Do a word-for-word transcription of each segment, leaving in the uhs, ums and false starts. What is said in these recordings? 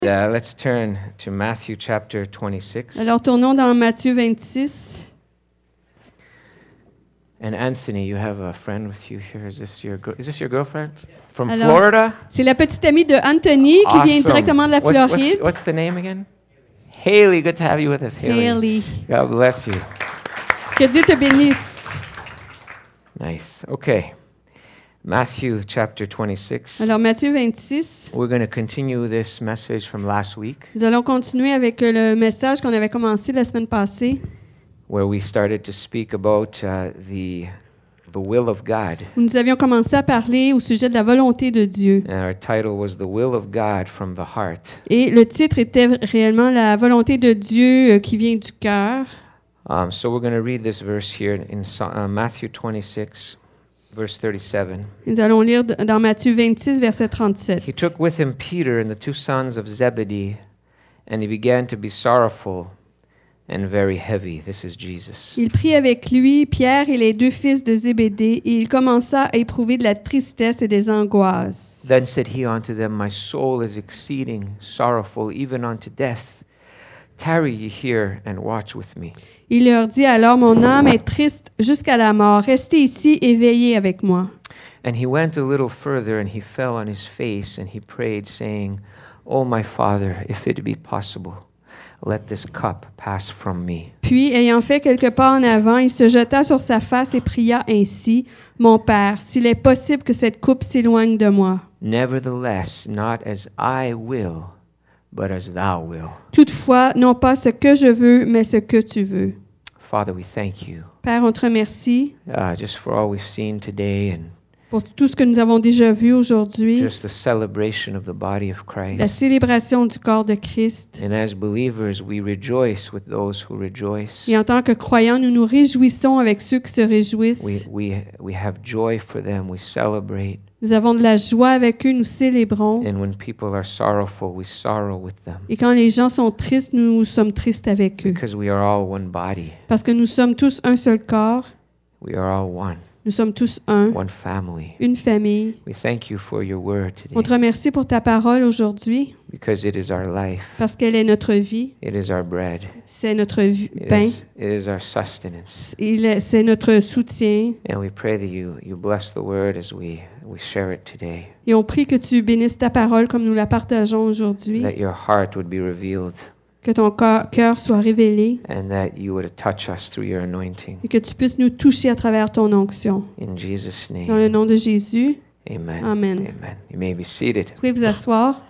Uh, let's turn to Matthew chapter twenty-six. Alors tournons dans Matthieu vingt-six. And Anthony, you have a friend with you here. Is this your gr- is this your girlfriend from Alors, Florida? C'est la petite amie de Anthony qui vient Awesome. directement de la What's, Floride. what's, what's the name again? Haley. Good to have you with us, Haley. Haley. God bless you. Que Dieu te bénisse. Nice. Okay. Matthew chapter twenty-six. Alors Matthieu vingt-six. We're going to continue this message from last week, Nous allons continuer avec euh, le message qu'on avait commencé la semaine passée, where we started to speak about uh, the the will of God. où nous avions commencé à parler au sujet de la volonté de Dieu. And our title was The Will of God from the Heart. Et le titre était réellement la volonté de Dieu euh, qui vient du cœur. Um, so we're going to read this verse here in So- uh, Matthew twenty-six, verse thirty-seven. Nous allons lire d- dans Matthieu vingt-six, verset trente-sept. He took with him Peter and the two sons of Zebedee, and he began to be sorrowful and very heavy. This is Jesus. Il prit avec lui Pierre et les deux fils de Zébédée, et il commença à éprouver de la tristesse et des angoisses. Then said he unto them, My soul is exceeding sorrowful, even unto death. Tarry ye here and watch with me. Il leur dit alors, mon âme est triste jusqu'à la mort. Restez ici et veillez avec moi. And he went a little further, and he fell on his face, and he prayed, saying, O my Father, if it be possible, let this cup pass from me. Puis, ayant fait quelques pas en avant, il se jeta sur sa face et pria ainsi, Mon Père, s'il est possible que cette coupe s'éloigne de moi. Nevertheless, not as I will, but as thou will. Toutefois, non pas ce que je veux, mais ce que tu veux. Father, we thank you Père, on te remercie uh, just for all we've seen today and pour tout ce que nous avons déjà vu aujourd'hui, just the celebration of the body of la Christ. célébration du corps de Christ. And as believers, we rejoice with those who rejoice. Et en tant que croyants, nous nous réjouissons avec ceux qui se réjouissent. We, we, we have joy for them. We celebrate. Nous avons de la joie avec eux, nous célébrons. And when people are sorrowful, we sorrow with them. Et quand les gens sont tristes, nous sommes tristes avec eux. Because we are all one body. Parce que nous sommes tous un seul corps, We are all one. nous sommes tous un, One family. une famille. We thank you for your word On te today. remercie pour ta parole aujourd'hui, Because it is our life. parce qu'elle est notre vie, It is our bread. c'est notre vi- It pain, is, it is our sustenance. il est- c'est notre soutien. And we pray that you, you bless the word as we, we share it today. Et on prie que tu bénisses ta parole comme nous la partageons aujourd'hui, That your heart would be revealed que ton cœur cœur soit révélé and that you would touch us through your anointing. et que tu puisses nous toucher à travers ton onction. In Jesus' Dans le name. nom de Jésus, Amen. Amen. Amen. You may be seated. vous pouvez vous asseoir.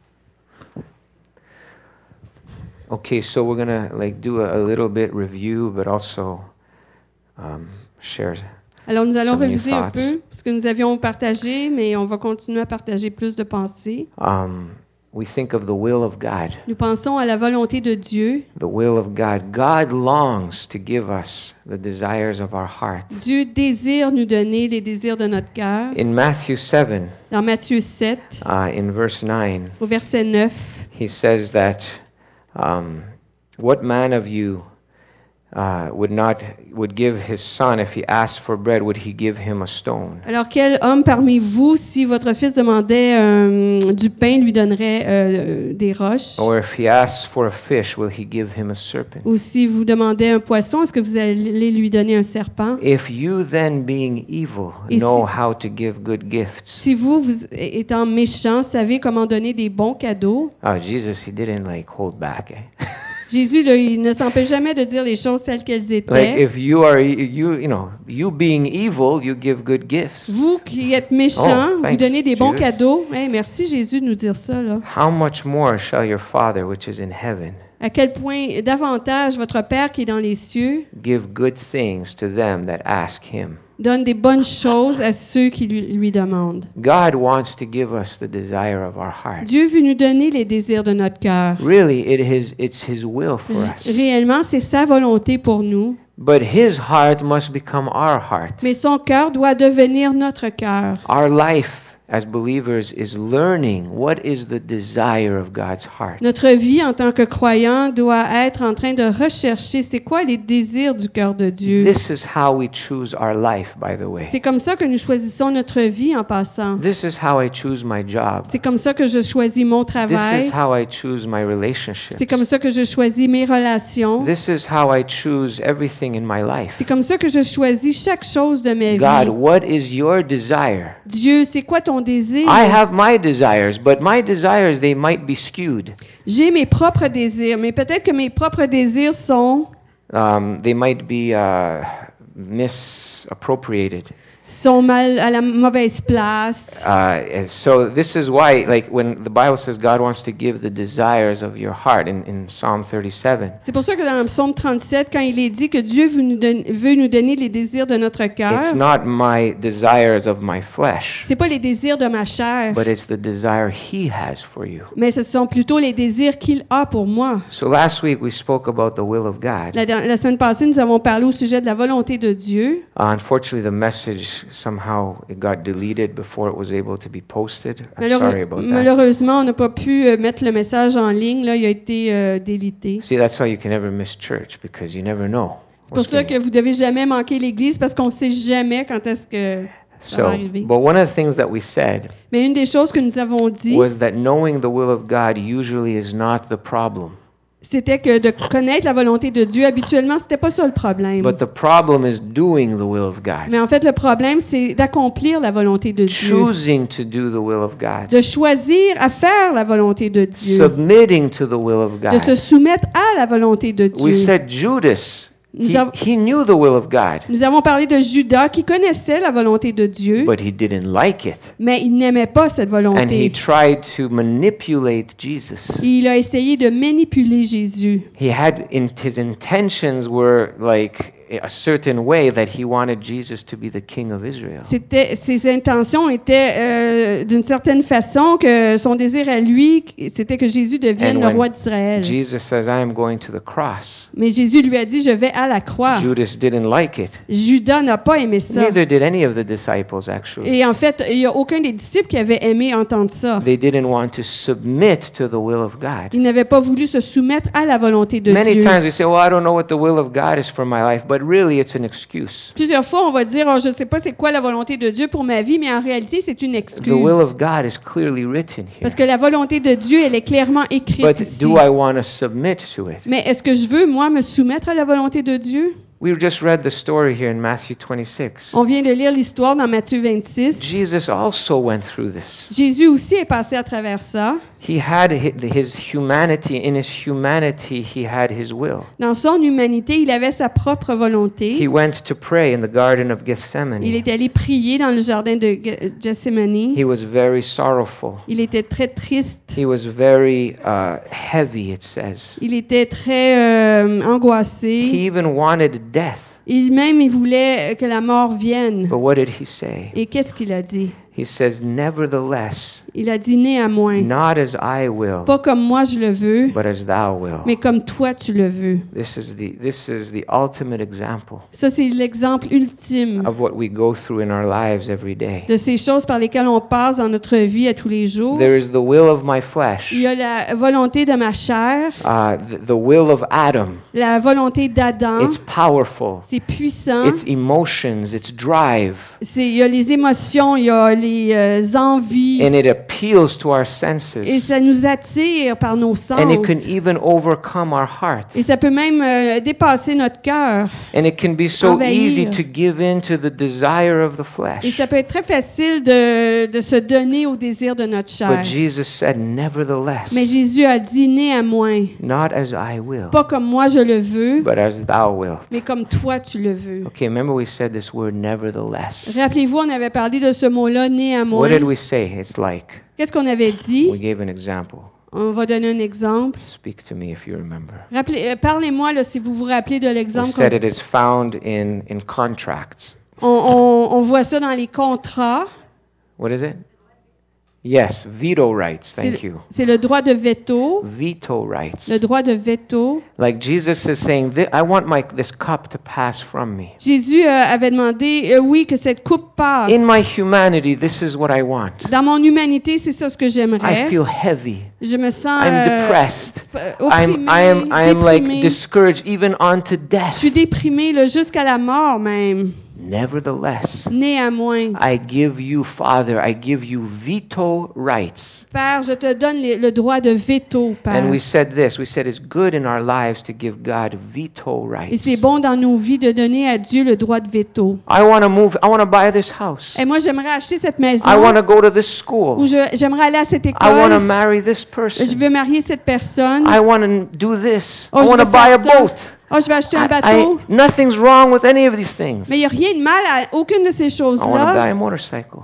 Okay, so we're gonna like do a, a little bit review, but also um, share. Alors, nous allons Some new réviser un thoughts. peu ce que nous avions partagé, mais on va continuer à partager plus de pensées. Um, we think of the will of God. Nous pensons à la volonté de Dieu. The will of God. God longs to give us the desires of our heart. Dieu désire nous donner les désirs de notre cœur. In Matthew seven, Dans Matthieu sept, uh, in verse nine, au verset neuf, he says that, um, what man of you uh, would not would give his son if he asked for bread? Would he give him a stone? alors quel homme parmi vous, si votre fils demandait euh, du pain, lui donnerait euh, des roches? Or if he asks for a fish, will he give him a serpent? Ou si vous demandez un poisson, est-ce que vous allez lui donner un serpent? If you then, being evil, Et know si- how to give good gifts. Si vous, vous étant méchant, savez comment donner des bons cadeaux, Oh, Jesus, he didn't like hold back. Eh? Jésus, là, il ne s'empêche jamais de dire les choses telles qu'elles Like étaient. if you are e- you you know you being evil, you give good gifts. Vous qui êtes méchants, Oh, vous thanks, donnez des bons Jesus. cadeaux. Hey, merci Jésus de nous dire ça. Là. How much more shall your Father which is in heaven À quel point davantage votre Père qui est dans les cieux give good things to them that ask him? donne des bonnes choses à ceux qui lui, lui demandent. God wants to give us the desire of our heart. Dieu veut nous donner les désirs de notre cœur. Really, it is it's his will for us. Réellement, c'est sa volonté pour nous. But his heart must become our heart. Mais son cœur doit devenir notre cœur. Our life as believers is learning what is the desire of God's heart. Notre vie en tant que croyant doit être en train de rechercher c'est quoi les désirs du cœur de Dieu. This is how we choose our life, by the way. C'est comme ça que nous choisissons notre vie en passant. This is how I choose my job. C'est comme ça que je choisis mon This travail. is how I choose my relationships. C'est comme ça que je choisis mes relations. This is how I choose everything in my life. C'est comme ça que je choisis chaque chose de ma God, vie. what is your desire? Dieu, c'est quoi ton désir? I have my desires, but my desires, they might be skewed. J'ai mes propres désirs, mais peut-être que mes propres désirs sont Um, they might be uh, misappropriated. sont mal à la mauvaise place. Uh, and so this is why, like, when the Bible says God wants to give the desires of your heart in, in Psalm thirty-seven, C'est pour ça que dans le psaume trente-sept, quand il est dit que Dieu veut nous, don- veut nous donner les désirs de notre cœur, it's not my desires of my flesh, c'est pas les désirs de ma chair, but it's the desire He has for you. mais ce sont plutôt les désirs qu'il a pour moi. So last week we spoke about the will of God. La, la semaine passée, nous avons parlé au sujet de la volonté de Dieu. Uh, unfortunately, the message somehow it got deleted before it was able to be posted. I'm Malheureux- sorry about that. malheureusement, on n'a pas pu euh, mettre le message en ligne. Là, il a été euh, délité. See, that's why you can never miss church, because you never know. C'est pour what's ça gonna- que vous devez jamais manquer l'Église parce qu'on ne sait jamais quand est-ce que ça va So, arriver. but one of the things that we said Mais une des choses que nous avons dit, was that knowing the will of God usually is not the problem. c'était que de connaître la volonté de Dieu, habituellement, c'était pas ça le problème. But the problem is doing the will of God. Mais en fait, le problème, c'est d'accomplir la volonté de Dieu, Choosing to do the will of God. de choisir à faire la volonté de Dieu, Submitting to the will of de se God. soumettre à la volonté de We Dieu. said Judas, Nous he, avons- he knew the will of God, Nous avons parlé de Judas qui connaissait la volonté de Dieu, but he didn't like it. mais il n'aimait pas cette And he volonté. tried to manipulate Jesus. Et il a essayé de manipuler Jésus. He had, in, his intentions were like a certain way that he wanted Jesus to be the king of Israel. C'était, ses intentions étaient euh, d'une certaine façon que son désir à lui, c'était que Jésus devienne And le when roi d'Israël. Jesus says, I am going to the cross. Mais Jésus lui a dit, je vais à la croix. Judas didn't like it. Judas n'a pas aimé ça. Neither did any of the disciples, actually. Et en fait, il n'y a aucun des disciples qui avait aimé entendre ça. They didn't want to submit to the will of God. Ils n'avaient pas voulu se soumettre à la volonté de Many Dieu. times we say, well, I don't know what the will of God is for my life, but really it's an excuse. Plusieurs fois, on va dire, oh, je ne sais pas c'est quoi la volonté de Dieu pour ma vie, mais en réalité, c'est une The excuse. will of God is clearly written here. Parce que la volonté de Dieu, elle est clairement écrite But ici. do I want to submit to it? Mais est-ce que je veux, moi, me soumettre à la volonté de Dieu? We just read the story here in Matthew twenty-six. On vient de lire l'histoire dans Matthieu vingt-six. Jesus also went through this. Jésus aussi est passé à travers ça. He had hi- his humanity. In his humanity, he had his will. Dans son humanité, il avait sa propre volonté. He went to pray in the Garden of Il Gethsemane. est allé prier dans le jardin de Ge- Gethsemane. He was very sorrowful. Il était très triste. He was very uh, heavy, it says. Il était très euh, He angoissé. even wanted death. Il même il voulait que la mort vienne. But what did he say? Et qu'est-ce qu'il a dit? He says, nevertheless, Il a dit néanmoins, not as I will, pas comme moi je le veux, but as thou will. mais comme toi tu le veux. This is the this is the ultimate example Ça, c'est l'exemple ultime of what we go through in our lives every day. de ces choses par lesquelles on passe dans notre vie à tous les jours. There is the will of my flesh, Il y a la volonté de ma chair, uh, the, the will of Adam. la volonté d'Adam. It's powerful. C'est puissant. It's emotions. It's drive, C'est, il y a les émotions, il y a les euh, envies. and it appeals to our Et senses, ça nous attire par nos sens. and it can even overcome our heart. Et ça peut même euh, dépasser notre cœur. And it can be so Envahir. easy to give in to the desire of the Et flesh. ça peut être très facile de, de se donner au désir de notre chair. But Jesus said, nevertheless, Mais Jésus a dit néanmoins, not as I will, pas comme moi je le veux, but as thou wilt. mais comme toi tu le veux. Okay, remember we said this word nevertheless. Rappelez-vous, on avait parlé de ce mot-là, néanmoins. What did we say? It's like, Qu'est-ce qu'on avait dit? we gave an example. On va donner un exemple. Speak to me if you remember. Rappelez, euh, parlez-moi là, si vous vous rappelez de We l'exemple. said qu'on- it is found in, in contracts. On, on- on voit ça dans les contrats. What is it? Yes, veto rights. C'est Thank le- you. c'est le droit de veto. Veto rights. Le droit de veto. Like Jesus is saying, "Thi- I want my this cup to pass from me. Jésus euh, avait demandé, euh, oui, que cette coupe passe. In my humanity, this is what I want. Dans mon humanité, c'est ça ce que I j'aimerais. feel heavy. Je me sens I'm euh, depressed. euh, I'm opprimée, I am I am like déprimée. discouraged even unto Je death. suis déprimée là, jusqu'à la mort même. Nevertheless, Néanmoins, I give you, Father, I give you veto rights." Père, je te donne les- le droit de veto, Père. And we said this, we said it's good in our lives to give God veto Et rights. c'est bon dans nos vies de donner à Dieu le droit de veto. I want to move, I want to buy this house. Et moi, j'aimerais acheter cette maison. I want to go to this Ou school. je- j'aimerais aller à cette I want to école. marry this Je person. veux marier cette personne. I want to do this. Oh, I je want to veux buy a faire ça. boat. Oh, je vais acheter un I- bateau. I- nothing's wrong with any of these things. Mais il n'y a rien de mal à aucune de ces I want to buy choses-là. a motorcycle.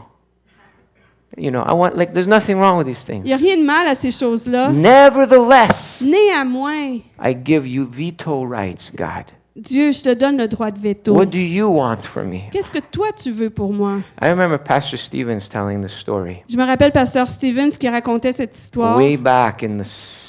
You know, I want, like, there's nothing wrong with these Il n'y a things. rien de mal à ces choses-là. Nevertheless, Néanmoins, I give you veto rights, God. Dieu, je te donne le droit de veto. What do you want from me? Qu'est-ce que toi, tu veux pour moi? I remember Pastor Stevens telling the story Je me rappelle Pasteur Stevens qui racontait cette histoire way back in the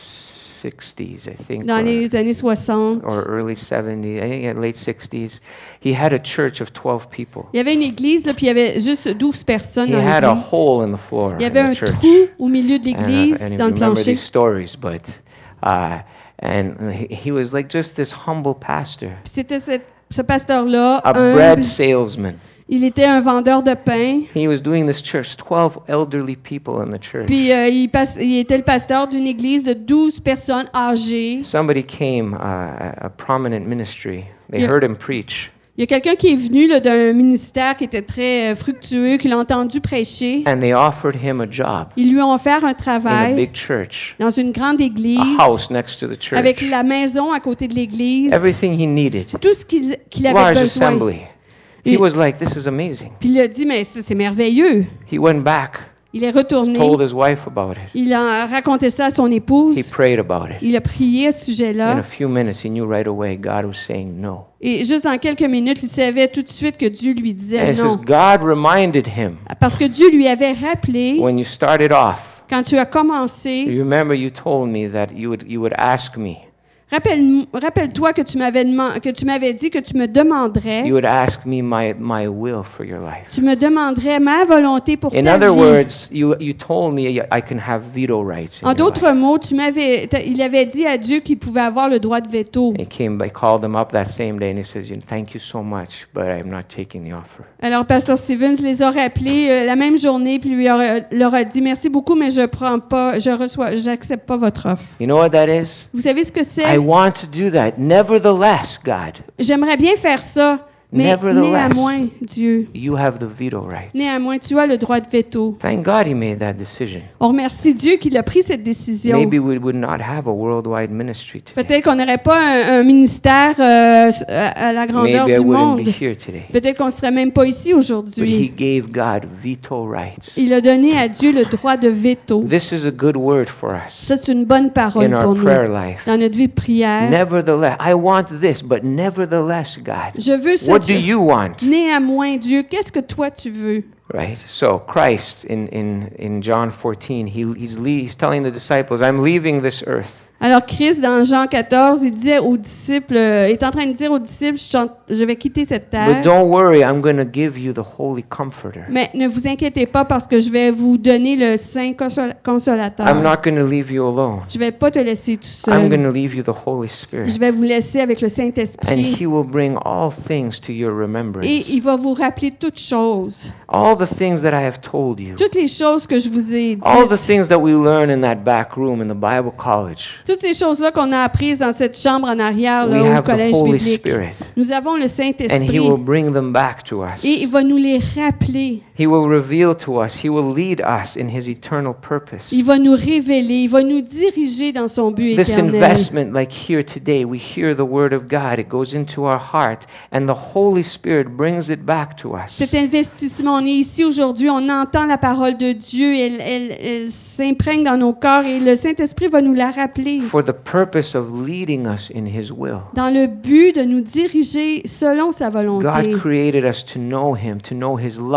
sixties, I think, dans or, les années soixante. or early seventies, I think late sixties. He had a church of twelve people. Il y avait une église, là, puis il y avait juste douze personnes He dans had a l'église. hole in the floor Il y in avait un the church. trou au milieu de And, uh, l'église, and you dans le remember plancher. these stories, but uh, and he, he was like just this humble pastor, Puis c'était cette- ce pasteur-là, a humble. bread salesman. Il était un vendeur de pain. He was doing this church, twelve elderly people in the church. Puis euh, il, passe- il était le pasteur d'une église de douze personnes âgées. Somebody came, uh, a a prominent ministry. They Yeah. heard him preach, Il y a quelqu'un qui est venu là, d'un ministère qui était très euh, fructueux, qui l'a entendu prêcher. and they offered him a job Ils lui ont offert un in a travail big church, dans une grande église, a house next to the church, avec la maison à côté de l'église, everything he needed, tout ce qu'il qu'il avait large besoin. assembly. He Et- was like, "This is amazing." Puis il a dit, mais c'est c'est merveilleux. He went back, Il est retourné, told his wife about it. il a raconté ça à son He épouse, prayed about it. il a prié à ce In sujet-là. a few minutes, he knew right away God was saying no. Et juste en quelques minutes, il savait tout de suite que Dieu lui And disait it says non. God reminded him Parce que Dieu lui avait rappelé, when you started off. quand tu as commencé, You remember you told me that you would you would ask me. rappelle- rappelle-toi que tu m'avais deman- que tu m'avais dit que tu me demanderais, You would ask me my my will for your life. tu me demanderais ma volonté pour In ta other vie. words, you you told me I can have veto rights. In En your d'autres life. mots, tu m'avais, t'a- il avait dit à Dieu qu'il pouvait avoir le droit de veto. He came, I called him up that same day, and he says, "Thank you so much, but I'm not taking the offer." Alors, Pasteur Stevens les a rappelés euh, la même journée, puis lui a- leur a dit merci beaucoup, mais je prends pas, je reçois, j'accepte pas votre offre. You know what that is? Vous savez ce que I c'est? want to do that. Nevertheless, God, J'aimerais bien faire ça, mais Nevertheless. néanmoins, Dieu, you have the veto rights. néanmoins, tu as le droit de veto. Thank God he made that decision. On remercie Dieu qu'il a pris cette décision. Maybe we would not have a worldwide ministry today. Peut-être qu'on n'aurait pas un, un ministère euh, à, à la grandeur Maybe I du wouldn't monde. be here today. Peut-être qu'on ne serait même pas ici But he aujourd'hui. gave God veto rights. Il a donné à Dieu le droit de veto. This is a good word for us Ça, c'est une bonne parole in pour our nous. prayer life. Dans notre vie de prière, Nevertheless, I want this, but nevertheless, God, je veux ça. what do you want? Néanmoins, Dieu, qu'est-ce que toi tu veux? Right? So Christ in, in, in John fourteen, he, he's, le- he's telling the disciples, I'm leaving this earth. Alors Christ, dans Jean quatorze, il disait aux disciples, euh, est en train de dire aux disciples, je, suis en- je vais quitter cette But terre, don't worry, I'm going to give you the Holy Comforter. mais ne vous inquiétez pas parce que je vais vous donner le Saint consol- Consolateur. I'm not going to leave you alone. Je vais pas te laisser tout I'm going seul. to leave you the Holy Spirit. Je vais vous laisser avec le And Saint-Esprit he will bring all things to your et remembrance. il va vous rappeler toutes choses. All the things that I have told you. Toutes les choses que je vous ai All the dites. things that we learn in that back room in the Bible college. Toutes ces choses-là qu'on a apprises dans cette chambre en arrière We là, au have the collège Holy biblique. Spirit. Nous avons le And he Saint-Esprit will bring them back to us. et il va nous les rappeler. He will reveal to us. He will lead us in his eternal purpose. Il va nous révéler, il va nous diriger dans son but This éternel. investment, like here today, we hear the word of God. It goes into our heart, and the Holy Spirit brings it back to us. Cet investissement, on est ici aujourd'hui, on entend la parole de Dieu, elle, elle, elle s'imprègne dans nos corps et le Saint-Esprit va nous la rappeler For the purpose of leading us in his will. dans le but de nous diriger selon sa volonté. God created us to know him, to know his love, to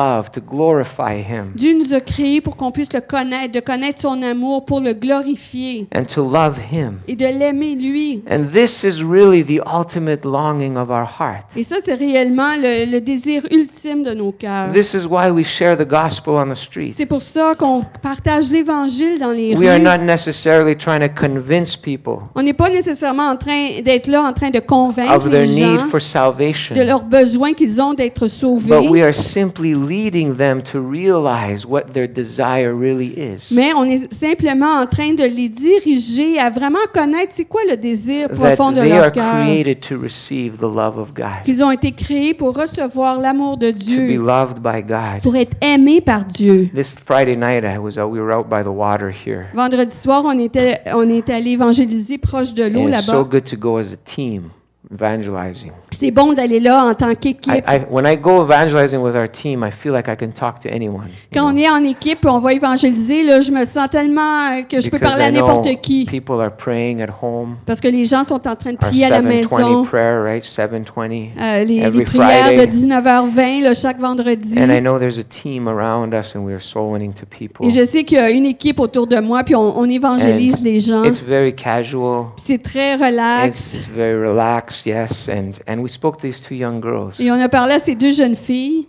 glorify Him Dieu nous a créés pour qu'on puisse le connaître, de connaître son amour, pour le glorifier and to love Him. et de l'aimer lui. And this is really the ultimate longing of our heart. Et ça, c'est réellement le, le désir ultime de nos cœurs. This is why we share the gospel on the street. C'est pour ça qu'on partage l'Évangile dans les We are rues. not necessarily trying to convince people On n'est pas nécessairement en train d'être là, en train de convaincre of their les need gens for salvation, de leurs besoins qu'ils ont d'être but sauvés. we are simply leading them to realize what their desire really is. Mais on est simplement en train de les diriger à vraiment connaître c'est quoi le désir That profond de they leur are cœur. created to receive the love of God, Qu'ils ont été créés pour recevoir l'amour de to be Dieu, loved by God. pour être aimés par Dieu. This Friday night, I was out, we were out by the water here. Vendredi soir, on était, on est allé évangéliser proche de l'eau And it's so là-bas. good to go as a team evangelizing. C'est bon d'aller là en tant I, qu'équipe. I, when I go evangelizing with our team, I feel like I can talk to anyone. you Quand on know, est en équipe et on va évangéliser, là, je me sens tellement euh, que je peux because parler à I know n'importe qui. people are praying at home. Parce que les gens sont en train de Our prier à la seven maison. twenty prayer, right? seven twenty Euh, les, every les prières Friday. de dix-neuf heures vingt là, chaque vendredi. And I know there's a team around us, and we are soul winning to people. Et je sais qu'il y a une équipe autour de moi, puis on, on évangélise And les gens. It's very casual. Puis c'est très It's, relax. it's very relaxed, yes. And and we spoke to these two young girls. Et on a parlé à ces deux jeunes filles.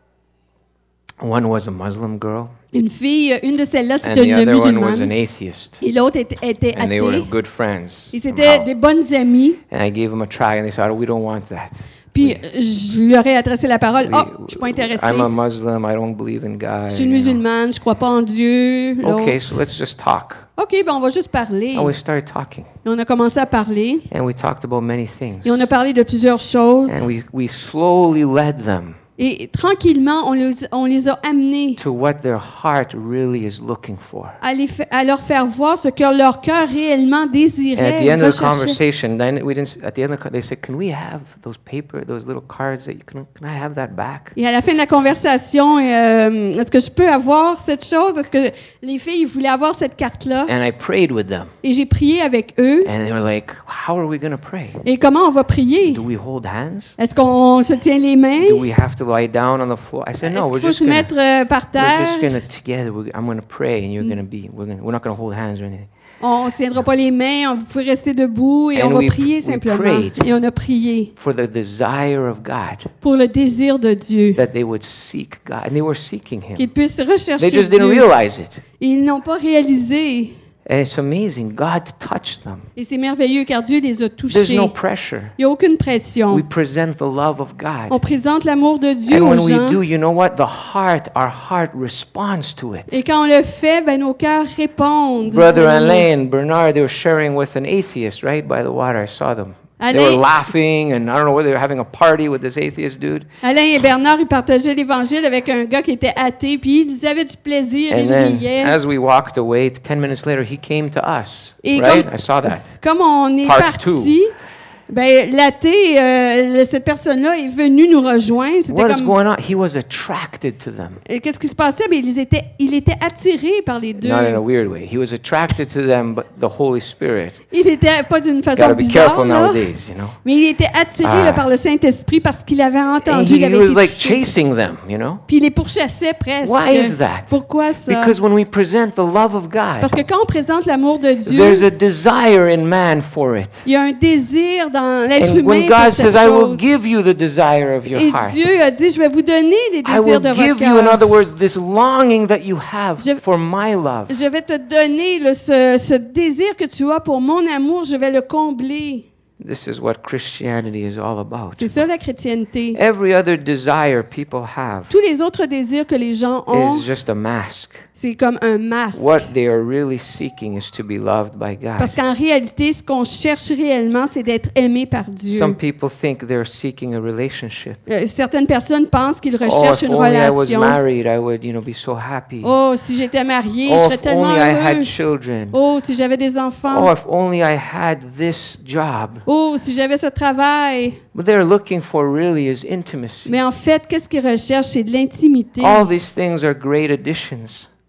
One was a Muslim girl, Une fille, une de celles-là, and c'était the une other one was an musulmane. atheist. Et l'autre était, était And they were athée. good friends. Et c'était somehow. des bonnes amies. And I gave them a try, and they said, oh, "We don't want that. Puis euh, je leur ai adressé la parole. We- Oh, je suis pas intéressée. I'm a Muslim. I don't believe in God." Je suis une you know. musulmane, je crois pas en Dieu. L'autre, Okay, so let's just talk. OK, ben on va juste parler. And we started talking, Et on a commencé à parler. and we talked about many things. Et on a parlé de plusieurs choses. And we, we slowly led them Et tranquillement, on les, on les a amenés to what their heart really is looking for. à, les fa- à leur faire voir ce que leur cœur réellement And at désirait. the end of the recherchait. conversation, then we didn't. At the end of the, co- they said, "Can we have those paper, those little cards that you can? Can I have that back?" Et à la fin de la conversation, euh, est-ce que je peux avoir cette chose? Est-ce que les filles voulaient avoir cette carte-là? And I prayed with them, Et j'ai prié avec eux. and they were like, "How are we going to pray? Et comment on va prier? Do we hold hands? Est-ce qu'on se tient les mains? Do we have to lie down on the floor?" I said, Est-ce "No, qu'il we're faut just se gonna, mettre euh, par we're terre? just gonna together. We're, I'm going to pray, and you're going to be. We're gonna, we're not going to hold hands or anything." On ne se tiendra pas les mains, on- vous pouvez rester debout et And on va we- prier we simplement. prayed. Et on a prié For the desire of God, pour le désir de Dieu, that they would seek God, and they were seeking Him. qu'ils puissent rechercher They just didn't Dieu. realize it. Et ils n'ont pas réalisé. And it's amazing. God touched them. Et c'est merveilleux car Dieu les a There's touchés. no pressure. Il n'y a aucune pression. We present the love of On God. présente l'amour de Dieu And aux when we gens. do, you know what? The heart, our heart responds to it. Et quand on le fait, ben, nos cœurs répondent. Brother Alain and Bernard, they were sharing with an atheist, right, by the water. I saw them. They were Alain, laughing, and I don't know whether they were having a party with this atheist dude. Alain et Bernard, ils partageaient l'Évangile avec un gars qui était athée, puis ils avaient du plaisir, And ils then, riaient. as we walked away, ten minutes later, he came to us, Et right? comme- I saw that. Comme on est Part parti, ben, l'athée, euh, le- cette personne-là est venue nous rejoindre. C'était What is comme, going on? He was attracted to them. Et qu'est-ce qui se passait? Ben, ils étaient, il était attiré par les deux. Not in a weird way. He was attracted to them, but the Holy Spirit. Il était pas d'une façon Gotta be bizarre, careful là, nowadays, you know. mais il était attiré Ah. là, par le Saint-Esprit parce qu'il avait And entendu, he, il he avait was été like touché. chasing them, you know. Puis il les pourchassait presque. Why is that? Pourquoi ça? Because when we present the love of God, Parce que quand on présente l'amour de Dieu, there's a desire in man for it. il y a un désir dans l'être And humain when pour God cette says, "I will chose. give you the desire of your Et heart," Dieu a dit, je vais vous donner les I désirs will de votre give you, in cœur. other words, this longing that you have Je- for my love. Je vais te donner le- ce, ce désir que tu as pour mon amour, je vais le combler. This is what Christianity is all about. C'est ça la chrétienté. Every other desire people have Tous les autres désirs que les gens ont, is just a mask. c'est comme un masque. What they are really seeking is to be loved by Parce God. qu'en réalité, ce qu'on cherche réellement, c'est d'être aimé par Dieu. Some people think they're seeking a relationship. Euh, certaines personnes pensent qu'ils Oh, recherchent if une only I was relation. married, I would, you know, be so happy. Oh, si j'étais mariée, je Oh, serais if tellement only I had heureux. children. Oh, si j'avais des Oh, enfants. if only I had this job. Oh, si j'avais ce travail. What they're looking for really is intimacy. Mais en fait, qu'est-ce qu'ils recherchent? C'est de l'intimité. All these things are great additions,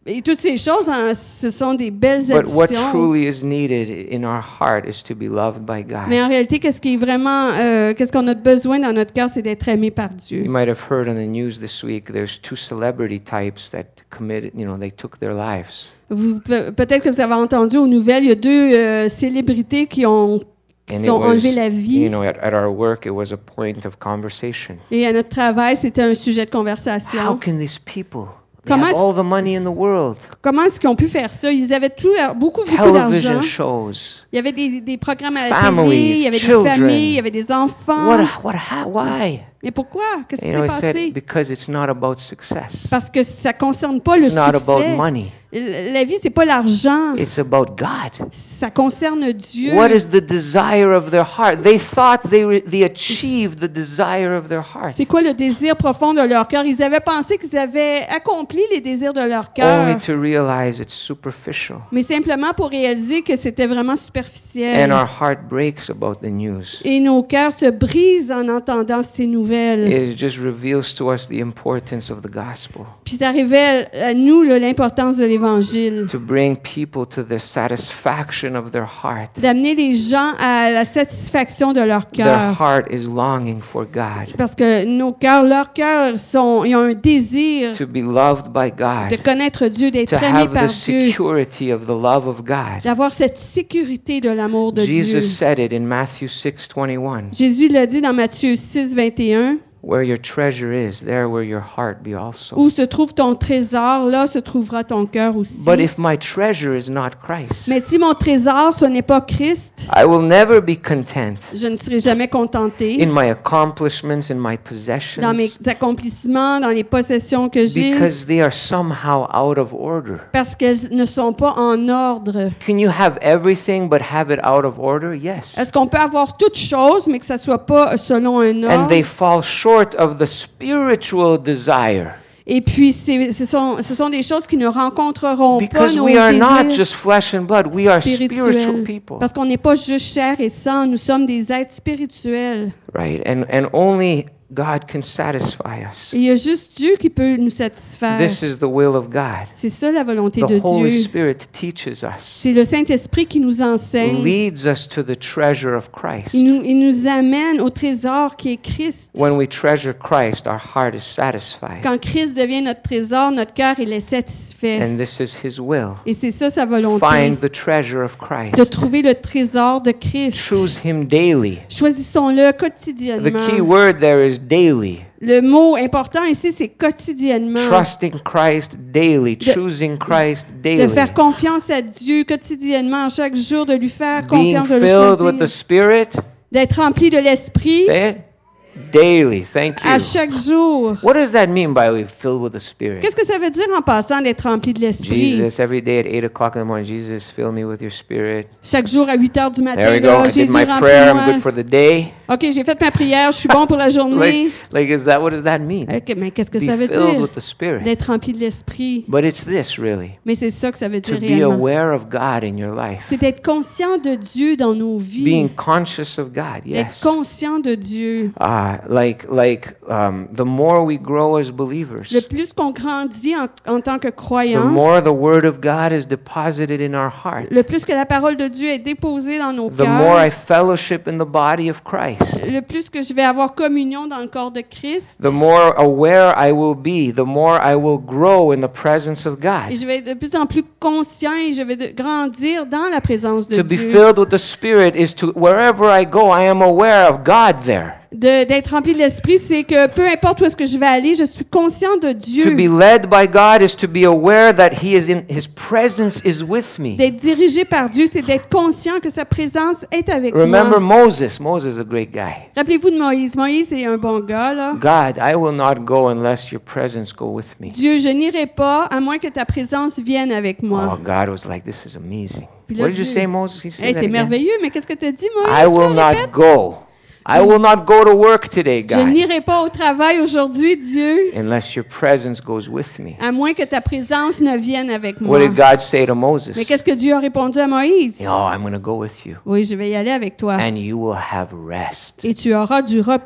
Et toutes ces choses, hein, ce sont des belles But what additions. truly is needed in our heart is to be loved by Mais God. en réalité, qu'est-ce qui est vraiment, euh, qu'est-ce qu'on a besoin dans notre cœur, c'est d'être aimé par Dieu. You might have heard on the news this week, there's two celebrity types that committed, you know, they took their lives. Vous, pe- peut-être que vous avez entendu aux nouvelles, il y a deux euh, célébrités qui ont qui And it sont was, enlevé la vie. you know, at, at our work, it was a point of conversation. Et à notre travail, c'était un sujet de How conversation. can these people, they Comment have est-ce- all the money in the world, Comment est-ce qu'ils ont pu faire ça? Ils avaient tout, leur- beaucoup, beaucoup d'argent. television shows, Il y avait des, des programmes à la Families, télé, il y avait children. des familles, il y avait des enfants. what, what, how, why? Mais pourquoi? Qu'est-ce qui You know, s'est he said, passé? because it's not about success. Parce que ça ne concerne pas le It's not about succès. money. L- La vie, c'est pas l'argent. It's about God. Ça concerne Dieu. What is the desire of their heart? They thought they, re- they achieved the desire of their heart. C'est quoi le désir profond de leur cœur? Ils avaient pensé qu'ils avaient accompli les désirs de leur Only cœur, to realize it's superficial. mais simplement pour réaliser que c'était vraiment And superficiel. our heart breaks about the news. Et nos cœurs se brisent en entendant ces nouvelles. It just reveals to us the importance of the gospel. Puis ça révèle à nous là, l'importance de l'Évangile. To bring people to the satisfaction of their heart. D'amener les gens à la satisfaction de leur Their cœur. heart is longing for God. Parce que nos cœurs, leurs cœurs, sont, ils ont un désir To be loved by de God. connaître Dieu, To d'être aimé have par the Dieu, security of the love of God. d'avoir cette sécurité de l'amour de Dieu. Jesus said it in Matthew six twenty-one. Jésus l'a dit dans Matthieu six, vingt et un. Where your treasure is, there will your heart be also. Où se trouve ton trésor, là se trouvera ton cœur aussi. But if my treasure is not Christ, Mais si mon trésor, ce n'est pas Christ, I will never be content je ne serai jamais contenté in my accomplishments, in my dans mes possessions, accomplissements, dans les possessions que j'ai, because they are somehow out of order. parce qu'elles ne sont pas en ordre. Can you have everything but have it out of order? Yes. Est-ce qu'on peut avoir toutes choses, mais que ça ne soit pas selon un And ordre? they fall short of the spiritual desire, Et puis, c'est- ce sont, ce sont des choses qui ne rencontreront pas because nos we are not désirs just flesh and blood, we are spiritual spirituels. people. Parce qu'on n'est pas juste chair et sang, nous sommes des êtres spirituels. Right? And and only God can satisfy us. Et il y a juste Dieu qui peut nous satisfaire. This is the will of God. C'est ça la volonté The de Holy Dieu. Spirit teaches us, C'est le Saint-Esprit qui nous enseigne. leads us to the treasure of Christ. Il nous, il nous amène au trésor qui est Christ. When we treasure Christ, our heart is satisfied. Quand Christ devient notre trésor, notre cœur, il est satisfait. And this is His will. Et c'est ça sa volonté, Find the treasure of de Christ. trouver le trésor de Christ. Choose Him daily. Choisissons-le The quotidiennement. key word there is daily. Le mot important ici, c'est quotidiennement. Trusting Christ daily, De- choosing Christ De daily, faire confiance à Dieu quotidiennement, chaque jour, de lui faire being confiance, de le filled with the choisir. Spirit. D'être rempli de l'Esprit Say it. Daily. Thank à you. chaque jour. What does that mean by we filled with the Spirit? Qu'est-ce que ça veut dire en passant d'être rempli de l'Esprit? Jesus, every day at eight o'clock in the morning, Jesus, fill me with your Spirit. Chaque jour à huit heures du There matin, we go. là, I did Jésus my prayer. I'm good remplis-moi. for the day. OK, j'ai fait ma prière, je suis bon pour la journée. Like, like, is that what does that mean? OK, mais qu'est-ce que Be ça veut filled dire? with the Spirit. D'être rempli de l'Esprit. But it's this really: Mais c'est ça que ça veut to dire be réellement. aware of God in your life, C'est d'être conscient de Dieu dans nos vies. being conscious of God. D'être Yes. conscient de Dieu. Ah, like like um, the more we grow as believers, Le plus qu'on grandit en, en tant que the croyant, more the Word of God is deposited in our heart. le plus que la parole de Dieu est déposée dans nos The more I cœurs, fellowship in the body of Christ, le plus que je vais avoir communion dans le corps de Christ, the more aware I will be, the more I will grow in the presence of et God. je vais être de plus en plus conscient et je vais de- grandir dans la présence de To be Dieu. filled with the Spirit is to wherever I go, I am aware of God there. De- D'être rempli de l'Esprit, c'est que peu importe où est-ce que je vais aller, je suis conscient de To Dieu. be led by God is to be aware that He is in His presence is with me. D'être dirigé par Dieu, c'est d'être conscient que sa présence est avec Remember moi. Moses. Moses is a great guy. Rappelez-vous de Moïse. Moïse est un bon gars, là. God, I will not go unless your presence go with me. Dieu, je n'irai pas à moins que ta présence vienne avec Oh, moi. God was like, this is amazing. Puis là, What did you Dieu- say, Moses? You say Hey, that c'est again? merveilleux, mais qu'est-ce que tu as dit, Moïse? I will là, not répète? go. I will not go to work today, Je God, n'irai pas au travail aujourd'hui, Dieu, unless your presence goes with me. à moins que ta présence ne vienne avec What moi. did God say to Moses? Mais qu'est-ce que Dieu a répondu à Moïse? Oh, I'm going to go with you, Oui, je vais y aller avec toi. and you will have rest. Et tu auras du repos.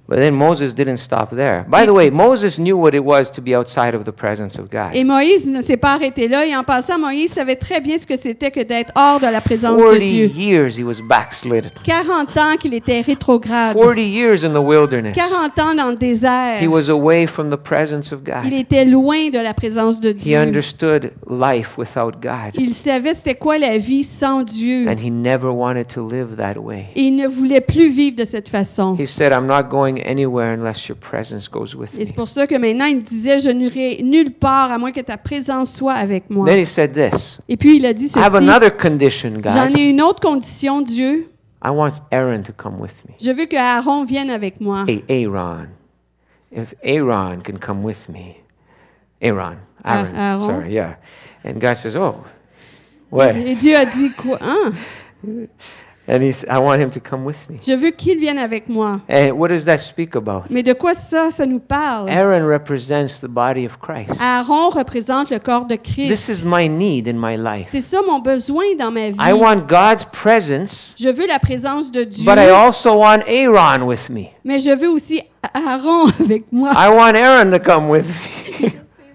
But then Moses didn't stop there. By the way, Moses knew what it was to be outside of the presence of God. Et Moïse ne s'est pas arrêté là. Et en passant, Moïse savait très bien ce que c'était que d'être hors de la présence de Forty Dieu. years he was backslidden. quarante ans qu'il était rétrograde. Forty years in the wilderness. quarante ans dans le désert. He was away from the presence of Il God. était loin de la présence de He Dieu. understood life without God. Il savait c'était quoi la vie sans Dieu. And he never wanted to live that way. Et il ne voulait plus vivre de cette façon. He said, I'm not going anywhere unless your presence goes with Et me. c'est pour ça que maintenant, il disait, je n'irai nulle part à moins que ta présence soit avec moi. Then he said this, Et puis, il a dit I have ceci, another condition, j'en God. ai une autre condition, Dieu. I want Aaron to come with me. Je veux que Aaron vienne avec moi. Hey, Aaron. If Aaron can come with me. Aaron. Aaron. Aaron. Sorry, yeah. And God says, oh, what? Et Dieu a dit quoi? Hein? And he said, I want him to come with me. Je veux qu'il vienne avec moi. And what does that speak about? Mais de quoi ça, ça nous parle? Aaron represents the body of Christ. Aaron représente le corps de Christ. This is my need in my life. C'est ça mon besoin dans ma vie. I want God's presence, Je veux la présence de Dieu, but I also want Aaron with me. mais je veux aussi Aaron avec moi. I want Aaron to come with me.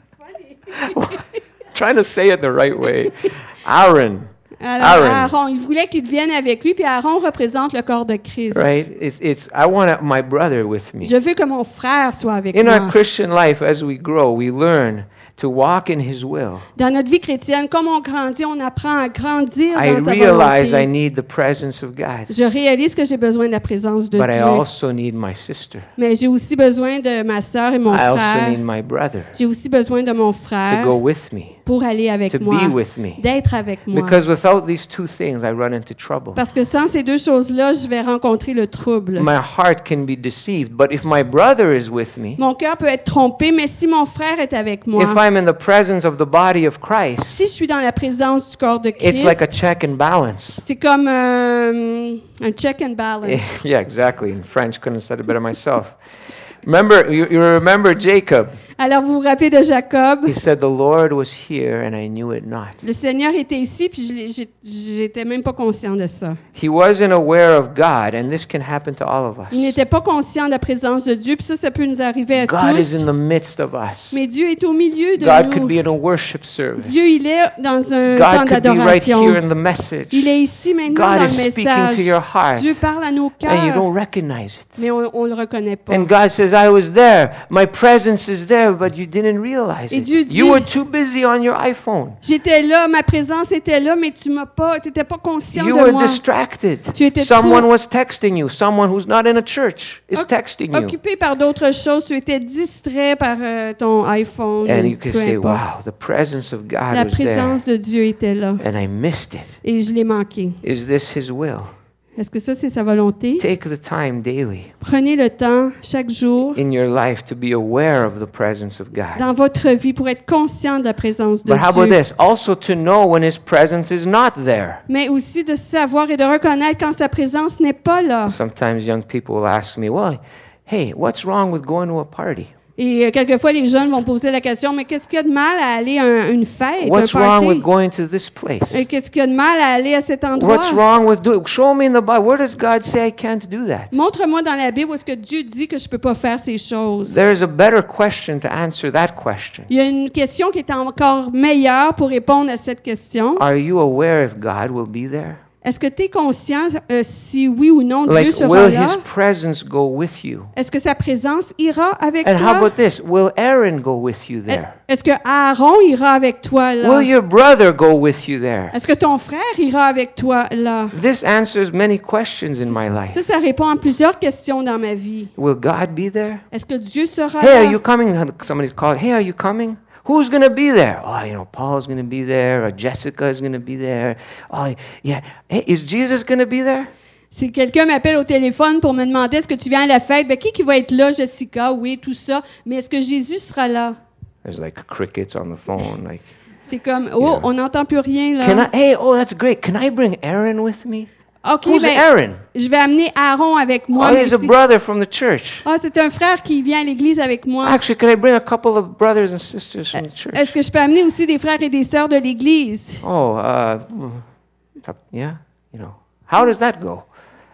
Trying to say it the right way. Aaron, Alors, Aaron. Aaron, il voulait qu'il vienne avec lui, puis Aaron représente le corps de Christ. right? It's, it's, I want my brother with me. Je veux que mon frère soit avec In moi. our Christian life, as we grow, we learn to walk in His will. Dans notre vie chrétienne, comme on grandit, on apprend à grandir I dans sa realize I volonté. need the presence of God, Je réalise que j'ai besoin de la présence de but I Dieu. also need my sister. Mais j'ai aussi besoin de ma sœur et mon I also frère. need my brother J'ai aussi besoin de mon to frère go with me, pour aller avec to moi, be with me. d'être avec moi. Because without these two things, I run into trouble. Parce que sans ces deux choses-là, je vais rencontrer le trouble. My heart can be deceived, but if my brother is with me, Mon cœur peut être trompé, mais si mon frère est avec moi, if I'm in the presence of the body of Christ, si je suis dans la présence du corps de it's Christ, like a check and balance. c'est comme euh, un check and balance. Yeah, exactly. In French, couldn't have said it better myself. Remember, you, you remember Jacob. Alors, vous vous rappelez de Jacob? He said, the Lord was here and I knew it not. Le Seigneur était ici, puis je l'ai- j'ai- j'étais même pas conscient de ça. He wasn't aware of God, and this can happen to all of Il us. n'était pas conscient de la présence de Dieu, puis ça, ça peut nous arriver à God is in tous. the midst of us. Mais Dieu est au milieu de God could nous. be in a worship service. Dieu, il est dans un God temps could be right d'adoration. here in the message. Il est ici maintenant God dans is le speaking to message. your heart, Dieu parle à nos and you cœurs, don't recognize it. mais on ne le reconnaît pas. And God says, I was there. My presence is there, but you didn't realize Et it. Dieu dit- You were too busy on your iPhone. J'étais là, ma présence était là, mais tu m'as pas, tu n'étais pas conscient You de were moi. distracted. Tu étais Someone trop- was texting you. Someone who's not in a church is Oc- texting you. Occupé par d'autres choses, tu étais distrait par euh, ton iPhone. And ou you can peu say, importe. wow, the presence of God La was there. présence de Dieu était là, And I missed it. et je l'ai manqué. Is this His will? Est-ce que ça, c'est sa volonté? Take the time daily Prenez le temps, chaque jour, in your life to be aware of the presence of God. dans votre vie, pour être conscient de la présence de But how about Dieu. this? Also to know when His presence is not there. Mais aussi de savoir et de reconnaître quand sa présence n'est pas là. Sometimes young people will ask me, well, hey, what's wrong with going to a party? Et euh, quelquefois, les jeunes vont poser la question, mais qu'est-ce qu'il y a de mal à aller à un- une fête, What's un wrong party? with going to this place? Et qu'est-ce qu'il y a de mal à aller à cet endroit? What's wrong with doing? Show me in the Bible. Where does God say I can't do that? Montre-moi dans la Bible où est-ce que Dieu dit que je ne peux pas faire ces choses. There is a better question to answer that question. Il y a une question qui est encore meilleure pour répondre à cette question. Are you aware if God will be there? Est-ce que tu es conscient euh, si oui ou non Dieu Like, sera will là? His presence go with you? Est-ce que sa présence ira avec And how toi? about this? Will Aaron go with you there? Est-ce que Aaron ira avec toi là? Will your brother go with you there? Est-ce que ton frère ira avec toi là? This answers many questions in my life. Ça, ça répond à plusieurs questions dans ma vie. Will God be there? Est-ce que Dieu sera Hey, are là? you coming? Somebody's called. Hey, are you coming? Who's going to be there? Oh, you know, Paul's going to be there, or Jessica is going to be there. Oh, yeah. Hey, is Jesus going to be there? Si quelqu'un m'appelle au téléphone pour me demander est-ce que tu viens à la fête, ben qui qui va être là, Jessica? Oui, tout ça. Mais est-ce que Jésus sera là? There's like crickets on the phone. Like, C'est comme, oh, Yeah. on n'entend plus rien là. can I? Hey, oh, that's great. Can I bring Aaron with me? OK, Who's ben, Aaron? je vais amener Aaron avec moi. Oh, mais he's a si- brother from the church. Ah, c'est un frère qui vient à l'église avec moi. Actually, can I bring a couple of brothers and sisters from the church? Est-ce que je peux amener aussi des frères et des sœurs de l'église? Oh, uh, it's up- yeah, you know. How does that go?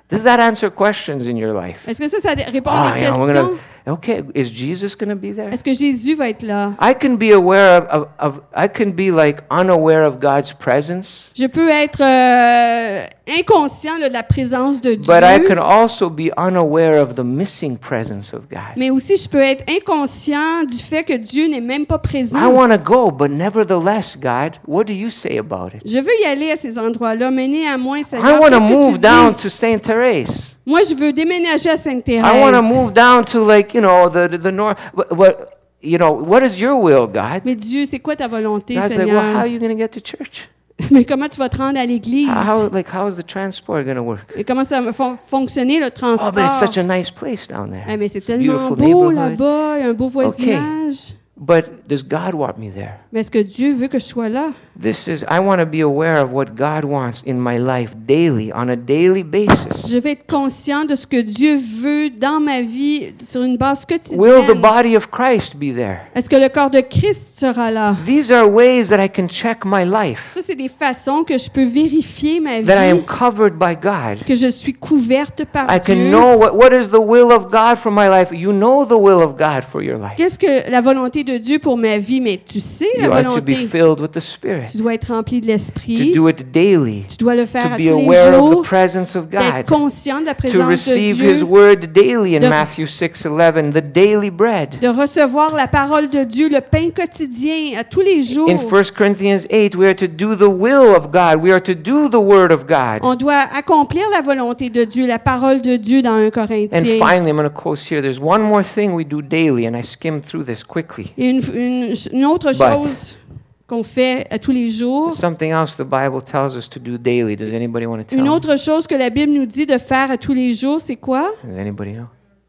Does that answer questions in your life? Est-ce que ça, ça répond Ah, à des yeah, we're questions? gonna, okay, is Jesus going to be there? Est-ce que Jésus va être là? I can be aware of, of, of, I can be like unaware of God's presence, Je peux être euh, inconscient là, de la présence de Dieu, but I can also be unaware of the missing presence of God. mais aussi je peux être inconscient du fait que Dieu n'est même pas I présent. want to go, but nevertheless, God, what do you say about it? Je veux y aller à ces endroits-là, mais néanmoins, I Seigneur, want to qu'est-ce que move tu down dis? to Saint Therese. Moi, je veux déménager à I want to Sainte-Thérèse. move down to like, you know, the the, the north. What, what, you know, what is your will, God? Mais Dieu, c'est quoi ta volonté, God's like, well, how Seigneur? are you going to get to church? Mais comment tu vas te rendre à l'église? How, like, how is the transport going to work? Et comment ça va fon- fonctionner, le Oh, transport? but it's such a nice place down there. Eh, mais c'est It's a tellement beautiful beau neighborhood. là-bas, il y a un beau voisinage. But does God want me there? Mais est-ce que Dieu veut que je sois là? This is, I want to be aware of what God wants in my life daily, on a daily basis. Je vais être conscient de ce que Dieu veut dans ma vie sur une base Will the quotidienne. body of Christ be there? Est-ce que le corps de Christ sera là? These are ways that I can check my life, Ça, c'est des façons que je peux vérifier ma that I am vie, covered by God. que je suis couverte par I can Dieu. know what, what is the will of God for my life. You know the will of God for your life. Qu'est-ce que la volonté de Dieu pour ma vie? Mais tu sais la You are to be volonté. filled with the Spirit, Tu dois être rempli de to l'Esprit. do it daily, Tu dois le faire to à be tous les aware of the jours. presence of D'être God, conscient de la to présence de receive His Dieu. word daily in De- Matthew six eleven, the daily bread. De recevoir la parole de Dieu, le pain quotidien, à tous les jours. In First Corinthians eight, we are to do the will of God. We are to do the word of God. On doit accomplir la volonté de Dieu, la parole de Dieu dans un And Corinthien. finally, I'm going to close here. There's one more thing we do daily, and I skimmed through this quickly. Et une, une- une autre But- chose qu'on fait à tous les jours, Something else the Bible tells us to do daily. Does anybody want to tell une me? autre chose que la Bible nous dit de faire à tous les jours, c'est quoi? Does anybody know?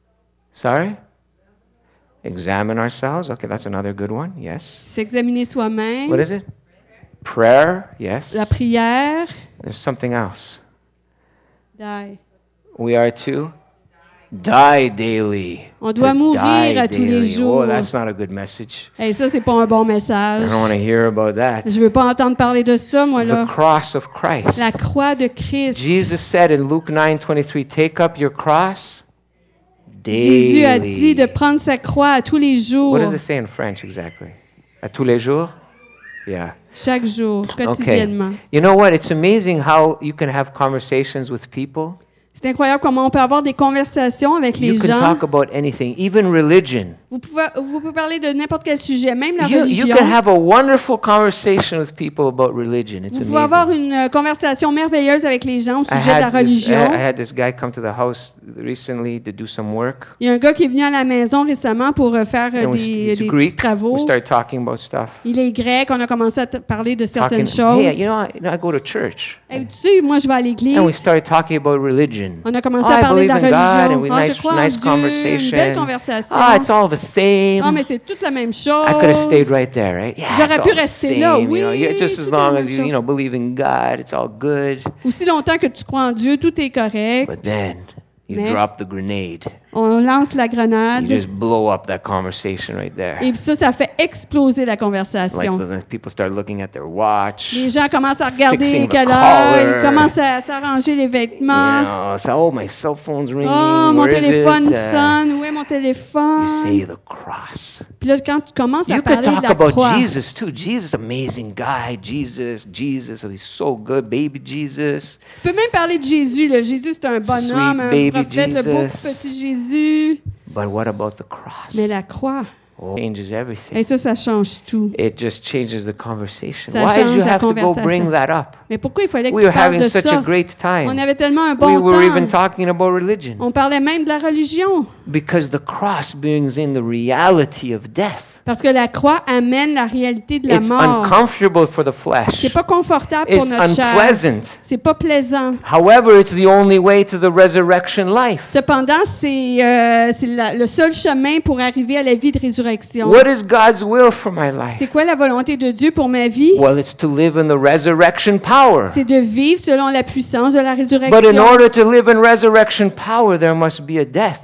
Sorry? Examine ourselves. Okay, that's another good one. Yes. S'examiner soi-même, What is it? Prayer. Yes. la prière. There's something else. Die. We are to die daily. On doit To mourir die à tous les daily. jours. Oh, that's not a good message. Et ça, c'est pas un bon I message. don't want to hear about that. Je veux pas entendre parler de ça, moi, The là. cross of Christ. La croix de Christ. Jesus said in Luke nine twenty-three, take up your cross Jésus a daily. dit de prendre sa croix à tous les jours, What does it say in French exactly? À tous les jours? Yeah. chaque jour, Okay. quotidiennement. You know what? It's amazing how you can have conversations with people. C'est incroyable comment on peut avoir des conversations avec les You can gens. talk about anything, even religion. Vous pouvez, vous pouvez parler de n'importe quel sujet, même la You, you religion. can have a wonderful conversation with people about religion. It's Vous pouvez avoir amazing. une euh, conversation merveilleuse avec les gens au I sujet de la had, this, I religion. I had this guy come to the house recently to do some work. Il y a un gars qui est venu à la maison récemment pour euh, faire euh, And we- des, he's des petits Greek. travaux. We started talking about stuff. Il est grec, on a commencé à t- parler de certaines Talking, choses. hey, you know, I, you know, I go to church. Hey, tu sais, moi je vais à l'église. And we started talking about religion. On a commencé Oh, à I parler de la believe in God, and religion. we Ah, je nice, crois en nice Dieu, une conversation. belle conversation. Ah, it's all the same. Ah, mais c'est toute la même chose. I could have stayed right there, right? Yeah, J'aurais it's pu all the rester same. là, You know, oui, you're just as tout est la long as même you, chose. you know, believe in God, it's all good. Aussi longtemps que tu crois en Dieu, tout est correct. But then you Mais- drop the grenade. On lance la You grenade. just blow up that conversation right there. Et puis ça, ça fait exploser la Like conversation. the, the people start looking at their watch. Les gens commencent à regarder Fixing the quelle heure, collar. ils commencent à s'arranger les You vêtements. know, so, oh, my cell phone's ringing. Oh, mon Where is téléphone it? Uh, sonne. Où est mon you téléphone? say the cross. Puis là, quand tu commences à You could parler de talk la about croix, Jesus too. Jesus, amazing guy. Jesus, Jesus, oh, he's so good. Baby Jesus. tu peux même parler de Jésus. Là. Jésus, c'est un bonhomme, Sweet un baby prophète, le beau Jesus. petit Jésus. But what about the cross? Mais la croix, Oh, changes everything. et ça, ça change tout. It just changes the conversation. Ça Why did change you la have to go conversation. bring that up? Mais pourquoi il fallait que We tu were parles having de such a ça? great On time. avait tellement un We bon were even temps. talking about religion. On parlait même de la religion. Because the cross brings in the reality of death. Parce que la croix amène la réalité de la It's mort. uncomfortable for the flesh. C'est pas confortable pour It's notre chair. unpleasant. C'est pas plaisant. However, it's the only way to the resurrection life. Cependant, c'est euh, c'est la- le seul chemin pour arriver à la vie de résurrection. What is God's will for my life? C'est quoi la volonté de Dieu pour ma vie? Well, it's to live in the resurrection power. C'est de vivre selon la puissance de la But in résurrection. order to live in resurrection power, there must be a death. There Mais- must be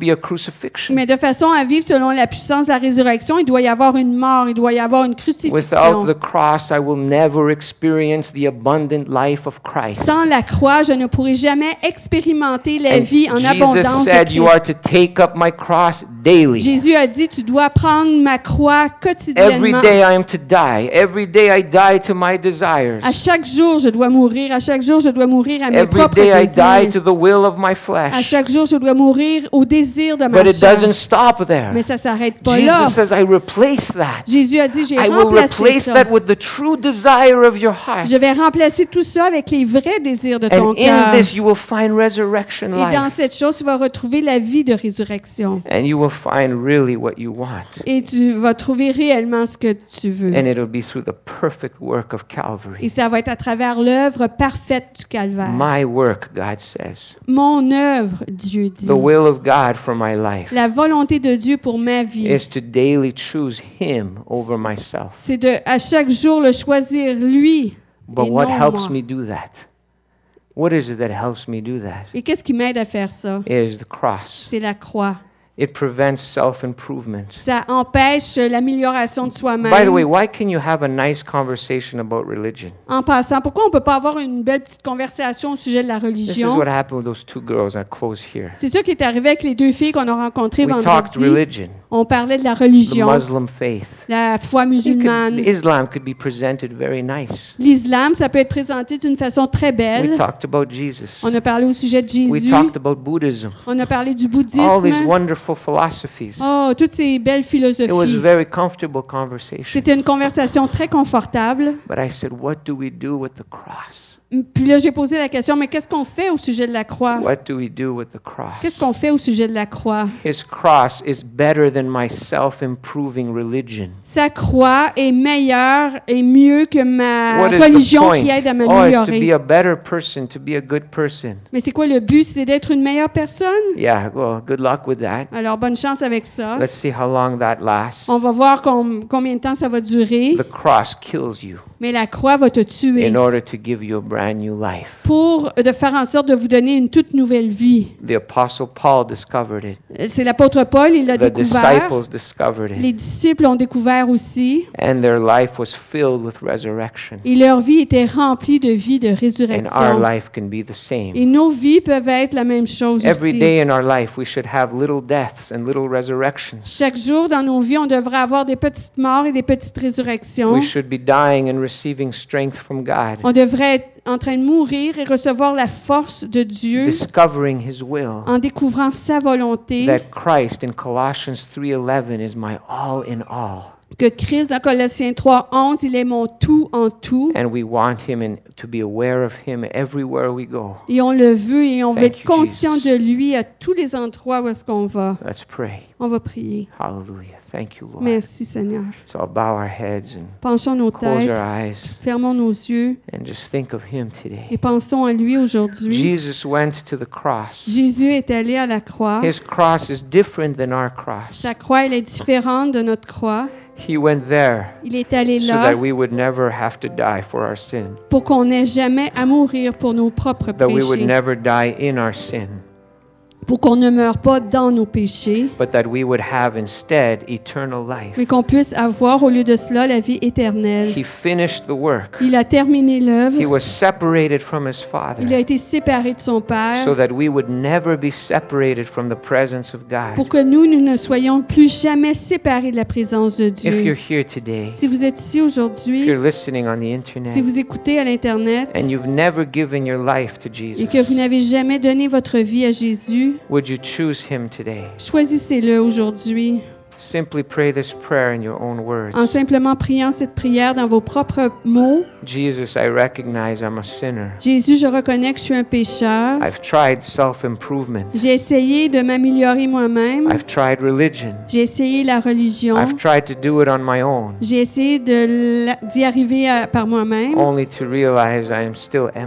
be a crucifixion. Mais de façon à vivre selon la puissance de la résurrection, il doit y avoir une mort, il doit y avoir une Without crucifixion. the cross, I will never experience the abundant life of Christ. Sans la croix, je ne pourrai jamais expérimenter la And vie en Jesus abondance de said, "You are Christ. to take up my cross daily. Jésus a dit, tu dois prendre ma croix Every quotidiennement. day I am to die. Every day I die to my desires. À chaque jour, je dois mourir. À chaque jour, je dois mourir à mes Every propres day I die désirs. to the will of my À flesh." chaque jour, je dois mourir au désir de ma But it chair. doesn't stop there. Mais ça ne s'arrête pas là. Jesus says, "I replace that. Jésus a dit, j'ai I will remplacé replace ça. that with the true desire of your heart. Je vais remplacer tout ça avec les vrais désirs de ton And cœur. in this you will find resurrection Et dans life. cette chose, tu vas retrouver la vie de résurrection. And you will find really what you want. Et tu vas trouver réellement ce que tu veux. And it'll be through the perfect work of Et Calvary. ça va être à travers l'œuvre parfaite du calvaire. My work, God says. Mon œuvre, Dieu dit. The will of God for my life La volonté de Dieu pour ma vie, is to daily choose Him over myself. c'est de à chaque jour le choisir lui. But et what non helps moi. me do that? What is it that helps me do that? Et qu'est-ce qui m'aide à faire ça? It is the cross. C'est la croix. It prevents self-improvement. Ça empêche l'amélioration de soi-même. By the way, why can you have a nice conversation about religion? En passant, pourquoi on ne peut pas avoir une belle petite conversation au sujet de la This is religion? what happened with those two girls. I close here. C'est ça qui est arrivé avec les deux filles qu'on a rencontrées We talked vendredi. religion, On parlait de la the religion, Muslim faith. la foi You could- musulmane. Islam could be presented very nice. L'islam, ça peut être présenté d'une façon très We belle. talked about Jesus. On a parlé au sujet de We Jésus. talked about Buddhism. On a parlé du All these bouddhisme. wonderful philosophies. Oh, toutes ces belles It was a philosophies. very comfortable conversation. C'était une conversation très confortable. But I said, what do we do with the cross? Puis là, j'ai posé la question, mais qu'est-ce qu'on fait au sujet de la croix? What do we do with the Qu'est-ce cross? qu'on fait au sujet de la croix? His cross is better than my self-improving religion. Sa croix est meilleure et mieux que ma What is the religion point? qui aide à Oh, it's to be m'améliorer. a better person, to be a good person. Mais c'est quoi le but? C'est d'être une meilleure personne? Yeah, well, good luck with that. Alors, bonne chance avec ça. Let's see how long that lasts. On va voir com- combien de temps ça va durer. The cross kills you Mais la croix va te tuer in order to give you a brand new life. pour de faire en sorte de vous donner une toute nouvelle vie. The Apostle Paul discovered it. C'est l'apôtre Paul, il l'a The découvert. disciples discovered Les it. disciples ont découvert aussi. And their life was filled with resurrection. Et leur vie était remplie de vie, de And our résurrection. life can be the same. Et nos vies peuvent être la même chose Every aussi. day in our life, we should have little deaths and little resurrections. Chaque jour dans nos vies, on devrait avoir des petites morts et des petites résurrections. We should be dying and receiving strength from God, On devrait être en train de mourir et recevoir la force de Dieu discovering His will. en découvrant sa volonté, That Christ in Colossians three eleven is my all in all. que Christ dans Colossiens trois onze, il est mon tout en tout. And we want Him and to be aware of Him everywhere we go. Et on le veut et on veut Thank être you, conscient Jesus. de lui à tous les endroits où est-ce qu'on va. Let's pray. On va prier. Hallelujah. Thank you, Lord. Merci Seigneur. So I'll bow our heads and Penchons nos close têtes, our eyes fermons nos yeux and just think of Him et today. pensons à lui aujourd'hui. Jesus went to the cross. Jésus est allé à la croix. His cross is different than our cross. Sa croix, elle est différente de notre croix. He went there Il est allé so là that we would never have to die for our sin, pour qu'on n'ait jamais à mourir pour nos propres that we would péchés, never die in our sin, pour qu'on ne meure pas dans nos péchés, but that we would have instead eternal life. mais qu'on puisse avoir au lieu de cela la vie éternelle. He finished the work. Il a terminé He l'œuvre. was separated from His Il a Father été séparé de son Père so that we would never be separated from the presence of pour God. que nous, nous ne soyons plus jamais séparés de la présence de If you're Dieu. here today, Si vous êtes ici if aujourd'hui, you're listening on the si internet, vous écoutez à l'Internet and you've never given your life to et que vous Jesus, n'avez jamais donné votre vie à Jésus, would you choose Him today? choisissez-le aujourd'hui Simply pray this prayer in your own en words. simplement priant cette prière dans vos propres mots. Jesus, I recognize I'm a sinner. Jésus, je reconnais que je suis un pécheur. I've tried self-improvement. J'ai essayé de m'améliorer moi-même. I've tried religion. J'ai essayé la religion. I've tried to do it on my own, J'ai essayé de la- d'y arriver à- par moi-même. only to realize I am still empty.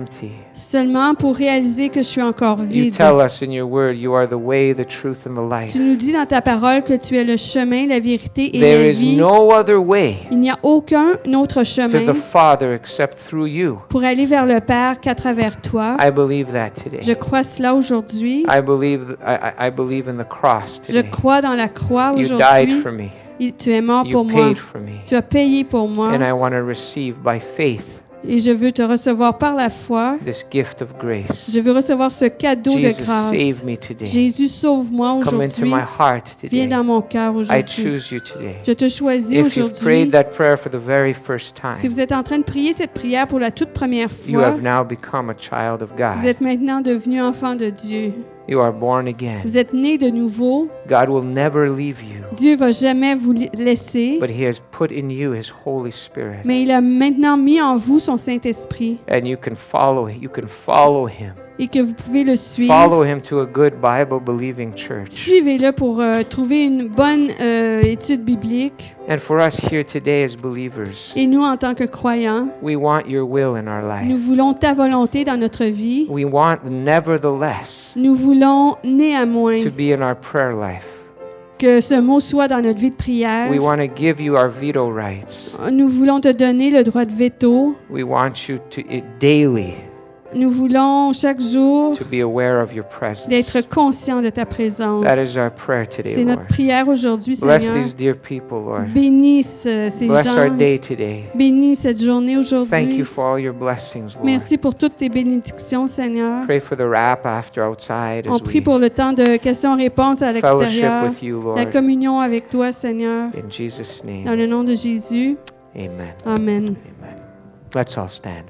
seulement pour réaliser que je suis encore You vide. tell us in your word, you are the way, the truth, and the life. Tu nous dis dans ta parole que tu es le chemin, la vérité et There la is vie. no other way Il n'y a aucun autre to chemin the Father except through you. pour aller vers le Père qu'à travers toi. I believe that today. Je crois cela aujourd'hui. I believe I, I I believe in the cross Je today. crois dans la croix You died aujourd'hui. for me. Et tu es mort You pour moi. paid for me. Tu as payé pour moi. And I want to receive by faith Et je veux te recevoir par la foi. this gift of grace. Je veux recevoir ce cadeau de Jesus, grâce. save me today. Jésus, sauve-moi Come into aujourd'hui. my heart Viens today. dans mon cœur I aujourd'hui. choose you today. Je te choisis If you've aujourd'hui. prayed that prayer for the very first Si time, vous êtes en train de prier cette prière pour la toute première you fois, have now become a child of vous God. êtes maintenant devenu enfant de Dieu. You are born again. Vous êtes né de nouveau. God will never leave you, Dieu va jamais vous li- laisser, but He has put in you His Holy Spirit. mais il a maintenant mis en vous son Saint-Esprit And you can follow you can follow Him. et que vous pouvez le suivre. Follow Him to a good Bible-believing church. Suivez-le pour euh, trouver une bonne euh, étude biblique. And for us here today as believers, Et nous, en tant que croyants, we want your will in our nous life. voulons ta volonté dans notre vie. We want, nevertheless, Nous voulons néanmoins to be in our prayer life. que ce mot soit dans notre vie de prière. We want to give you our veto rights. Nous voulons te donner le droit de veto. We want you to it daily Nous voulons chaque jour to be aware of your presence. d'être conscients de ta présence. That is our prayer today, C'est notre Lord. prière aujourd'hui, Bless Seigneur. these dear people, Lord. Bénis ce- ces Bless our gens. day today. Bénis cette journée Thank aujourd'hui. you for all your blessings, Lord. Merci pour toutes tes bénédictions, Seigneur. Pray for the wrap after outside On as prie we pour le temps de questions-réponses à fellowship l'extérieur. with you, La Lord. communion avec toi, Seigneur. In Jesus' Dans name, le nom de Jésus. amen. Amen. Amen. Let's all stand.